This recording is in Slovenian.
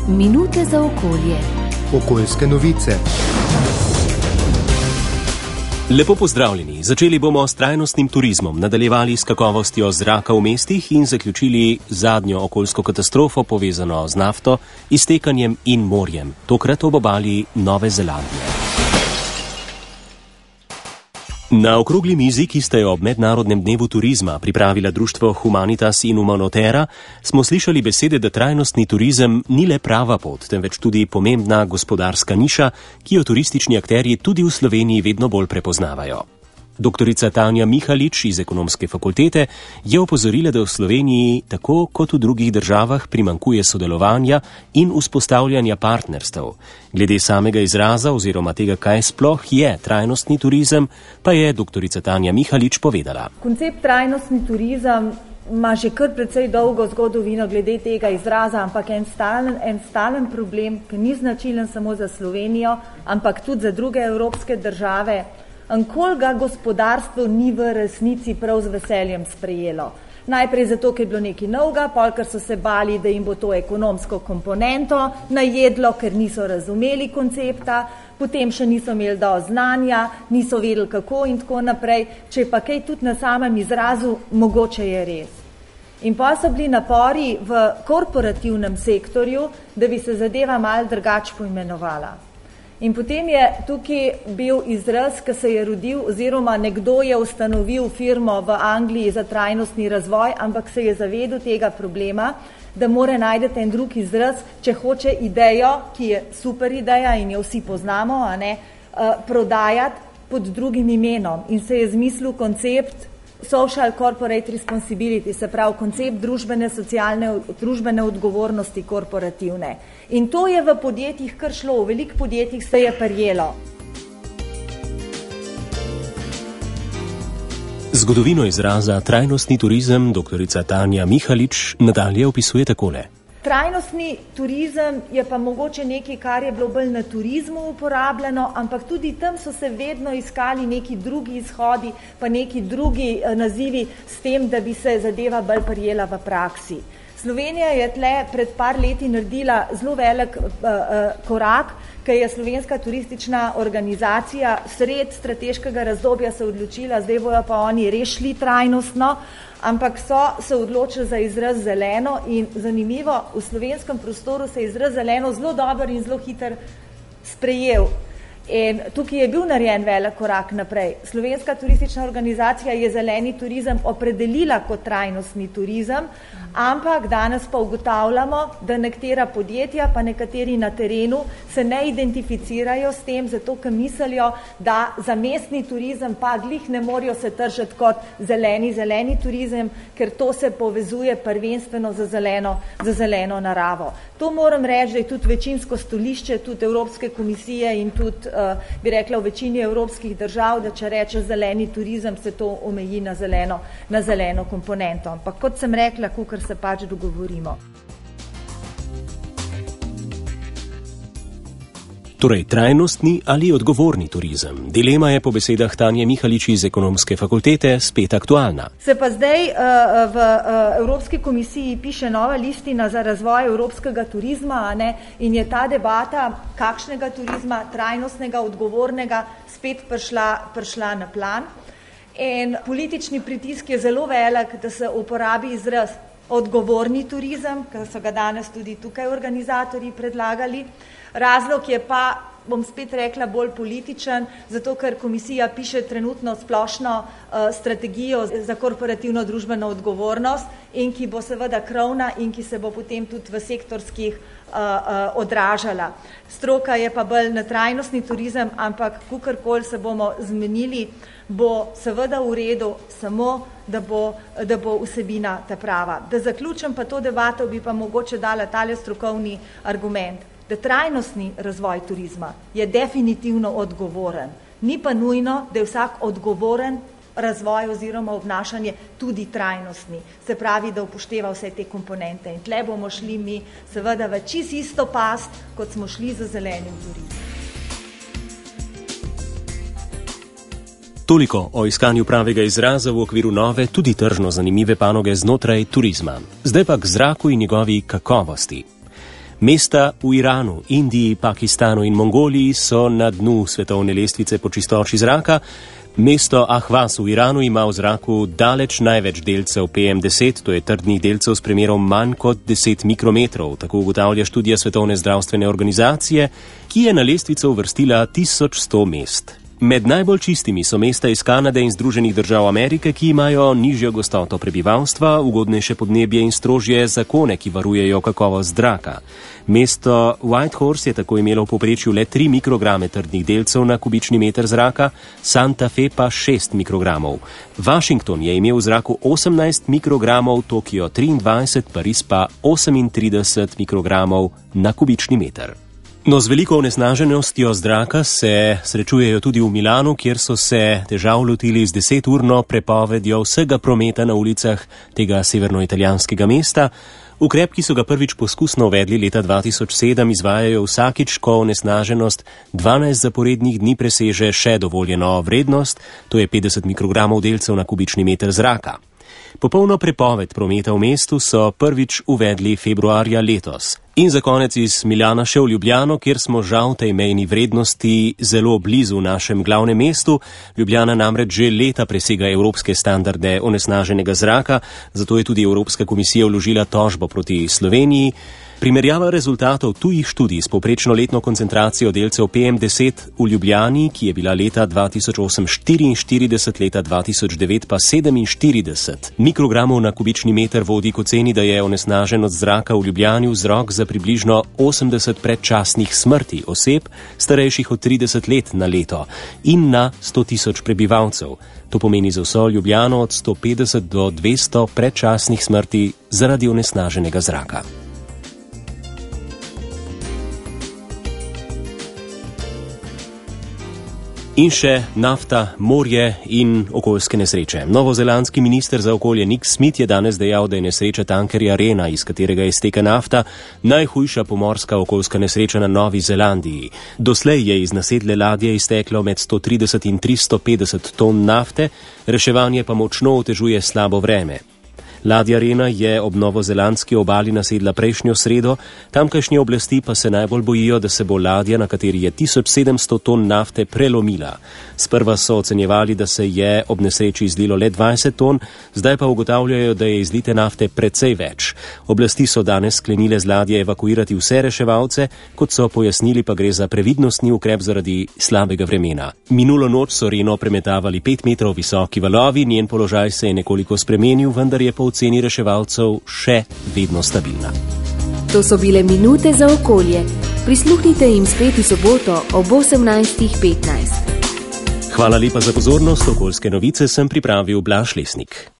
Minute za okolje. Okoljske novice. Lepo pozdravljeni. Začeli bomo s trajnostnim turizmom, nadaljevali s kakovostjo zraka v mestih in zaključili zadnjo okoljsko katastrofo povezano z nafto, iztekanjem in morjem, tokrat ob obali Nove Zelandije. Na okrogli mizi, ki sta jo ob Mednarodnem dnevu turizma pripravila društvo Humanitas in Humanotera, smo slišali besede, da trajnostni turizem ni le prava pot, temveč tudi pomembna gospodarska niša, ki jo turistični akterji tudi v Sloveniji vedno bolj prepoznavajo. Doktorica Tanja Mihalič iz Ekonomske fakultete je opozorila, da v Sloveniji, tako kot v drugih državah, primanjkuje sodelovanja in vzpostavljanja partnerstev. Glede samega izraza oziroma tega, kaj sploh je trajnostni turizem, pa je doktorica Tanja Mihalič povedala. Koncept trajnostni turizem ima že kar precej dolgo zgodovino glede tega izraza, ampak en stalen problem, ki ni značilen samo za Slovenijo, ampak tudi za druge evropske države. Ankoli ga gospodarstvo ni v resnici prav z veseljem sprejelo. Najprej zato, ker je bilo nekaj novega, pol, ker so se bali, da jim bo to ekonomsko komponento najedlo, ker niso razumeli koncepta, potem še niso imeli dovolj znanja, niso vedeli kako in tako naprej, če pa kaj tudi na samem izrazu, mogoče je res. In pa so bili napori v korporativnem sektorju, da bi se zadeva malo drugače poimenovala. In potem je tukaj bil izraz, ki se je rodil, oziroma nekdo je ustanovil firmo v Angliji za trajnostni razvoj, ampak se je zavedel tega problema, da mora najti en drug izraz, če hoče idejo, ki je super ideja in jo vsi poznamo, prodajati pod drugim imenom. In se je zmislil koncept social corporate responsibility, se pravi koncept družbene odgovornosti korporativne. In to je v podjetjih kar šlo, v velikih podjetjih se je prijelo. Zgodovino izraza trajnostni turizem doktorica Tanja Mihalič nadalje opisuje takole. Trajnostni turizem je pa mogoče nekaj, kar je bilo bolj na turizmu uporabljeno, ampak tudi tam so se vedno iskali neki drugi izhodi, pa neki drugi nazivi s tem, da bi se zadeva bolj prijela v praksi. Slovenija je tle pred par leti naredila zelo velik korak, ker je Slovenska turistična organizacija sred strateškega razdobja se odločila, zdaj bojo pa oni rešili trajnostno, ampak so se odločili za izraz zeleno in zanimivo, v slovenskem prostoru se je izraz zeleno zelo dober in zelo hiter sprejel. In tukaj je bil narejen velik korak naprej. Slovenska turistična organizacija je zeleni turizem opredelila kot trajnostni turizem, ampak danes pa ugotavljamo, da nekatera podjetja, pa nekateri na terenu se ne identificirajo s tem, zato ker mislijo, da za mestni turizem pa glih ne morajo se tržiti kot zeleni turizem, ker to se povezuje prvenstveno za zeleno naravo. To moram reči, da je tudi večinsko stališče, tudi Evropske komisije in tudi, bi rekla, v večini evropskih držav, da če reče zeleni turizem, se to omeji na zeleno komponento. Ampak kot sem rekla, kakor se pač dogovorimo. Torej, trajnostni ali odgovorni turizem. Dilema je po besedah Tanje Mihalič iz Ekonomske fakultete spet aktualna. Se pa zdaj v Evropski komisiji piše nova listina za razvoj evropskega turizma, in je ta debata, kakšnega turizma, trajnostnega, odgovornega, spet prišla na plan. In politični pritisk je zelo velik, da se uporabi izraz odgovorni turizem, ker so ga danes tudi tukaj organizatorji predlagali. Razlog je pa, bom spet rekla, bolj političen, zato ker komisija piše trenutno splošno strategijo za korporativno družbeno odgovornost in ki bo seveda krovna in ki se bo potem tudi v sektorskih odražala. Stroka je pa bolj na trajnostni turizem, ampak kakorkoli se bomo zmenili, bo seveda v redu, samo da bo vsebina ta prava. Da zaključim pa to debato, bi pa mogoče dala tale strokovni argument, da trajnostni razvoj turizma je definitivno odgovoren. Ni pa nujno, da je vsak odgovoren razvoj oziroma obnašanje tudi trajnostni. Se pravi, da upošteva vse te komponente. In tle bomo šli mi seveda v čisto isto past, kot smo šli za zelenim turizmom. Toliko o iskanju pravega izraza v okviru nove, tudi tržno zanimive panoge znotraj turizma. Zdaj pa k zraku in njegovi kakovosti. Mesta v Iranu, Indiji, Pakistanu in Mongoliji so na dnu svetovne lestvice po čistoči zraka. Mesto Ahvaz v Iranu ima v zraku daleč največ delcev PM10, to je trdnih delcev s premerom manj kot 10 mikrometrov, tako ugotavlja študija Svetovne zdravstvene organizacije, ki je na lestvico uvrstila 1100 mest. Med najbolj čistimi so mesta iz Kanade in Združenih držav Amerike, ki imajo nižjo gostoto prebivalstva, ugodnejše podnebje in strožje zakone, ki varujejo kakovost zraka. Mesto Whitehorse je tako imelo v povprečju le 3 mikrograme trdnih delcev na kubični meter zraka, Santa Fe pa 6 mikrogramov. Washington je imel v zraku 18 mikrogramov, Tokio 23, Pariz pa 38 mikrogramov na kubični meter. No, z veliko onesnaženostjo zraka se srečujejo tudi v Milanu, kjer so se težav lotili z 10-urno prepovedjo vsega prometa na ulicah tega severnoitalijanskega mesta. Ukrep, ki so ga prvič poskusno uvedli leta 2007, izvajajo vsakič, ko onesnaženost 12 zaporednih dni preseže še dovoljeno vrednost, to je 50 mikrogramov delcev na kubični meter zraka. Popolno prepoved prometa v mestu so prvič uvedli februarja letos. In za konec iz Miljana še v Ljubljano, kjer smo žal tej mejni vrednosti zelo blizu našem glavnem mestu. Ljubljana namreč že leta presega evropske standarde onesnaženega zraka, zato je tudi Evropska komisija vložila tožbo proti Sloveniji. Primerjava rezultatov tujih študij s povprečno letno koncentracijo delcev PM10 v Ljubljani, ki je bila leta 2008 44, leta 2009 pa 47 mikrogramov na kubični meter, vodi k oceni, da je onesnaženost zraka v Ljubljani vzrok za približno 80 predčasnih smrti oseb, starejših od 30 let na leto in na 100 tisoč prebivalcev. To pomeni za vso Ljubljano od 150 do 200 predčasnih smrti zaradi onesnaženega zraka. In še nafta, morje in okoljske nesreče. Novozelandski minister za okolje Nick Smith je danes dejal, da je nesreča tankerja Rena, iz katerega izteka nafta, najhujša pomorska okoljska nesreča na Novi Zelandiji. Doslej je iz nasedle ladje izteklo med 130 in 350 ton nafte, reševanje pa močno otežuje slabo vreme. Ladja Rena je ob novozelandski obali nasedla prejšnjo sredo, tamkajšnje oblasti pa se najbolj bojijo, da se bo ladja, na kateri je 1700 ton nafte, prelomila. Sprva so ocenjevali, da se je ob nesreči izlilo le 20 ton, zdaj pa ugotavljajo, da je izlite nafte precej več. Oblasti so danes sklenile z ladje evakuirati vse reševalce, kot so pojasnili, pa gre za previdnostni ukrep zaradi slabega vremena. Minulo noč so Reno premetavali 5 metrov visoki valovi, njen položaj se je nekoliko spremenil, vendar je po oceni reševalcev še vedno stabilna. To so bile minute za okolje. Prisluhnite jim spet v soboto ob 18:15. Hvala lepa za pozornost. Okoljske novice sem pripravil Blaž Lesnik.